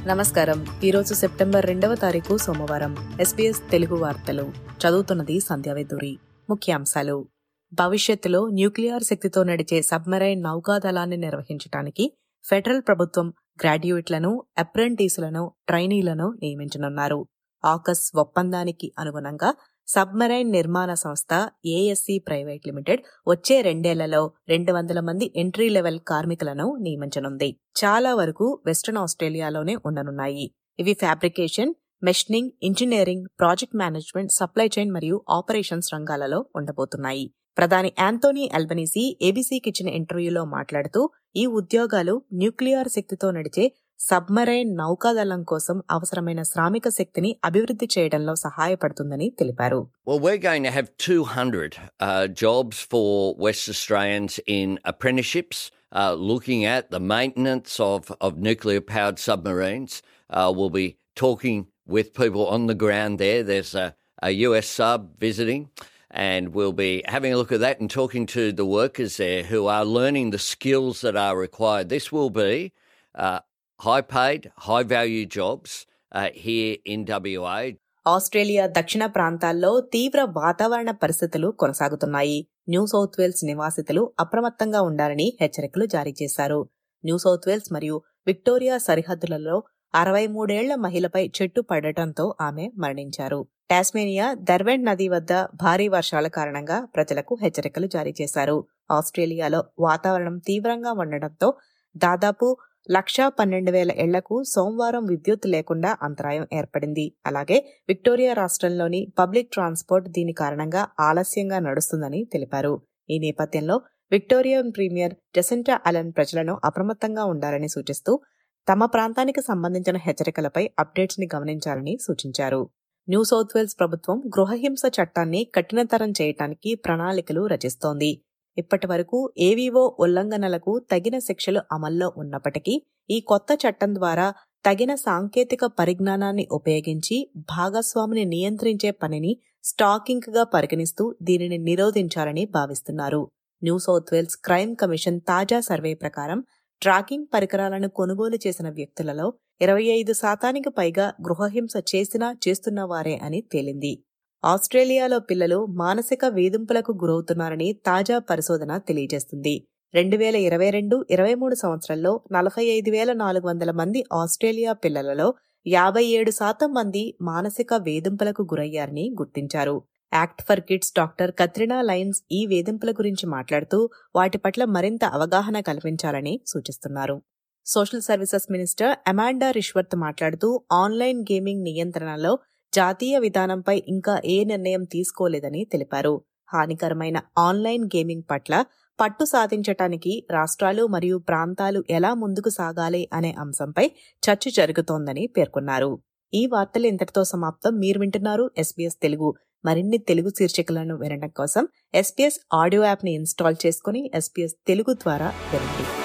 నమస్కారం. ఈరోజు సెప్టెంబర్ 2వ తారీఖు సోమవారం. SBS తెలుగు వార్తలు చదువుతున్నది సంధ్యావేదూరి. ముఖ్యాంశాలు: భవిష్యత్తులో న్యూక్లియర్ శక్తితో నడిచే సబ్మెరైన్ నౌకాదళాన్ని నిర్వహించడానికి ఫెడరల్ ప్రభుత్వం గ్రాడ్యుయేట్లను, అప్రెంటిస్లను, ట్రైనీలను నియమించనున్నారు. ఆకస్ ఒప్పందానికి అనుగుణంగా సబ్మెరైన్ నిర్మాణ సంస్థ ASC ప్రైవేట్ లిమిటెడ్ వచ్చే 2 ఏళ్లలో 200 మంది ఎంట్రీ లెవెల్ కార్మికులను నియమించనుంది. చాలా వరకు వెస్ట్రన్ ఆస్ట్రేలియాలోనే ఉండనున్నాయి. ఇవి fabrication, machining, engineering, project management, supply chain మరియు ఆపరేషన్స్ రంగాలలో ఉండబోతున్నాయి. ప్రధాని యాంథోనీ అల్బనీసీ ABCకి ఇచ్చిన ఇంటర్వ్యూలో మాట్లాడుతూ, ఈ ఉద్యోగాలు న్యూక్లియర్ శక్తితో నడిచే సబ్మెరైన్ నౌకాదళం కోసం అవసరమైన శ్రామిక శక్తిని అభివృద్ధి చేయడంలో సహాయపడుతుందని తెలిపారు. Well, we're going to have 200 jobs for West Australians in apprenticeships, looking at the maintenance of nuclear-powered submarines. We'll be talking with people on the ground there. There's a US sub visiting, and we'll be having a look at that and talking to the workers there who are learning the skills that are required. This will be high-paid, high-value jobs here in WA. Australia దక్షిణ ప్రాంతాల్లో తీవ్ర వాతావరణ పరిస్థితులు కొనసాగుతున్నాయి. New South Wales నివాసితులు అప్రమత్తంగా ఉండాలని హెచ్చరికలు జారీ చేశారు. న్యూ సౌత్ వేల్స్ మరియు విక్టోరియా సరిహద్దులలో 63 ఏళ్ల మహిళపై చెట్టు పడటంతో ఆమె మరణించారు. టాస్మేనియా దర్వెంట్ నది వద్ద భారీ వర్షాల కారణంగా ప్రజలకు హెచ్చరికలు జారీ చేశారు. ఆస్ట్రేలియాలో వాతావరణం తీవ్రంగా ఉండడంతో దాదాపు 112,000 ఇళ్లకు సోమవారం విద్యుత్ లేకుండా అంతరాయం ఏర్పడింది. అలాగే విక్టోరియా రాష్ట్రంలోని పబ్లిక్ ట్రాన్స్పోర్ట్ దీని కారణంగా ఆలస్యంగా నడుస్తుందని తెలిపారు. ఈ నేపథ్యంలో విక్టోరియన్ ప్రీమియర్ జెసింటా అలెన్ ప్రజలను అప్రమత్తంగా ఉండాలని సూచిస్తూ తమ ప్రాంతానికి సంబంధించిన హెచ్చరికలపై అప్డేట్స్ ని గమనించాలని సూచించారు. న్యూ సౌత్ వేల్స్ ప్రభుత్వం గృహహింస చట్టాన్ని కఠినతరం చేయడానికి ప్రణాళికలు రచిస్తోంది. ఇప్పటి వరకు ఏవీఓ ఉల్లంఘనలకు తగిన శిక్షలు అమల్లో ఉన్నప్పటికీ ఈ కొత్త చట్టం ద్వారా తగిన సాంకేతిక పరిజ్ఞానాన్ని ఉపయోగించి భాగస్వామిని నియంత్రించే పనిని స్టాకింగ్ గా పరిగణిస్తూ దీనిని నిరోధించాలని భావిస్తున్నారు. New South Wales crime commission తాజా సర్వే ప్రకారం ట్రాకింగ్ పరికరాలను కొనుగోలు చేసిన వ్యక్తులలో 25% పైగా గృహహింస చేస్తున్న వారే అని తేలింది. ఆస్ట్రేలియాలో పిల్లలు మానసిక వేధింపులకు గురవుతున్నారని తాజా పరిశోధన తెలియజేస్తుంది. 2022-23 సంవత్సరంలో 45,400 మంది ఆస్ట్రేలియా పిల్లలలో 57% మంది మానసిక వేధింపులకు గురయ్యారని గుర్తించారు. Act for Kids doctor Katrina Lines ఈ వేధింపుల గురించి మాట్లాడుతూ వాటి పట్ల మరింత అవగాహన కల్పించాలని సూచిస్తున్నారు. Social services minister Amanda Rishworth మాట్లాడుతూ ఆన్లైన్ గేమింగ్ నియంత్రణలో జాతీయ విధానంపై ఇంకా ఏ నిర్ణయం తీసుకోలేదని తెలిపారు. హానికరమైన ఆన్లైన్ గేమింగ్ పట్ల పట్టు సాధించటానికి రాష్ట్రాలు మరియు ప్రాంతాలు ఎలా ముందుకు సాగాలి అనే అంశంపై చర్చ జరుగుతోందని పేర్కొన్నారు. ఈ వార్తలు ఇంతటితో సమాప్తం. మీరు వింటున్నారు SBS తెలుగు. మరిన్ని తెలుగు శీర్షికలను వినడం కోసం SBS ఆడియో యాప్ ని ఇన్స్టాల్ చేసుకుని SBS తెలుగు ద్వారా వినండి.